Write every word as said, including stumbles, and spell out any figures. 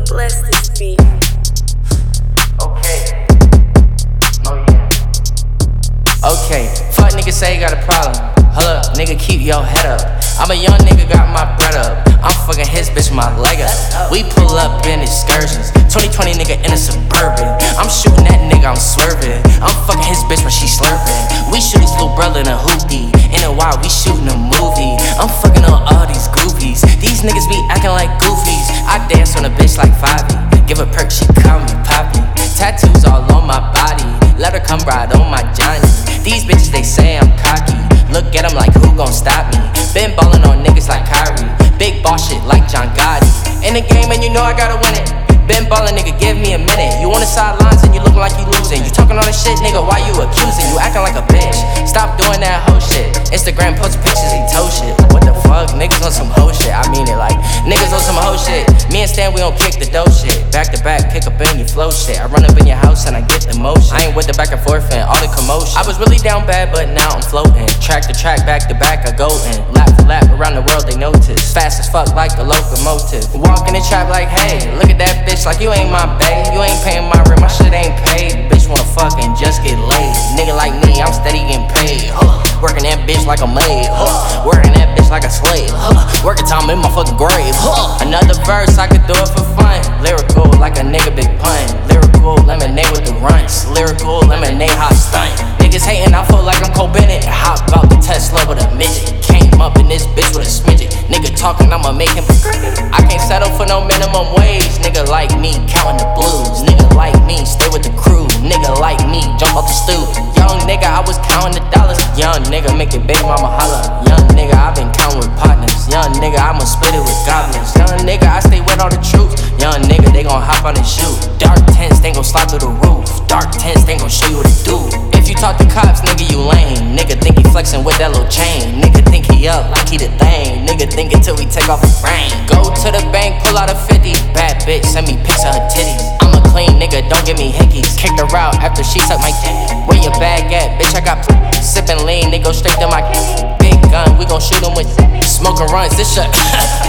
Bless this beat. Okay. Oh yeah. Okay. Fuck niggas say you got a problem. Hold up, nigga, keep your head up. I'm a young nigga, got my bread up. I'm fucking his bitch, my leg up. We pull up in excursions. twenty twenty nigga in a Suburban. I'm shooting that nigga, I'm swerving. I'm fucking his bitch when she slurping. We shoot his little brother in a hoopty. In a while, we shooting a movie. I'm fucking on all these goofies. These niggas be acting like goofies. I dance on a bitch like Fabi. Give a perk, she call me Poppy. Tattoos all on my body. Let her come ride on my Johnny. These bitches, they say I'm cocky. Look at them like who gon' stop me. Been ballin' on niggas like Kyrie. Big boss shit like John Gotti. In the game and you know I gotta win it. Been ballin', nigga, give me a minute. You on the sidelines and you lookin' like you losing. You talking all this shit, nigga, why you accusing? You acting like a bitch. Stop doing that hoe shit. Instagram post pictures, he told shit. What the fuck? Niggas on some hoe shit. I mean it like niggas on some hoe shit. Me and Stan, we don't kick the dough shit. Back to back, kick up in your flow shit. I run up in your house and I get the motion. I ain't with the back and forth and all the commotion. I was really down bad, but now I'm floating. Track to track, back to back, I go in. Lap to lap, around the world they notice. Fast as fuck like a locomotive. Walk in the trap like, hey, look at that bitch like you ain't my bae. You ain't paying my rent, my shit ain't paid. Bitch wanna fuck and just get laid. Nigga like me, I'm steady getting paid. Huh. Working that bitch like a maid. Huh. Working that bitch like a slave. Huh. Working time in my fucking grave. Huh. Another verse, I could do it for fun. Lyrical like a nigga big pun. Lyrical lemonade with the runts. Lyrical lemonade hot stunt. Niggas hating, I feel like I'm Cole Bennett. Hop out the Tesla with a midget. Came up in this bitch with a smidget. Nigga talking, I'ma make him. I can't settle for no minimum wage. Nigga like me, counting the blues. Nigga like me, stay with the crew. Nigga like me, jump off the stoop. Young nigga, I was counting the dollars. Young nigga, make your baby mama holla. Young nigga, I been counting with partners. Young nigga, I'ma split it with goblins. Young nigga, I stay with all the truth. Young nigga, they gon' hop on and shoot. Dark tents, they gon' slide through the roof. Dark tents, they gon' show you what to do. If you talk to cops, nigga, you lame. Nigga think he flexing with that little chain. Nigga think he up like he the thing. Nigga think it till we take off his brain. Go to the bank, pull out a fifty. Bad bitch, send me pics of her titties. I'm a clean nigga, don't give me hickeys. Kicked her out after she sucked my dick. Where your bag at? Bitch, I got sippin' lean, they go straight to my big gun. We gon' shoot him with smoking runs. This shit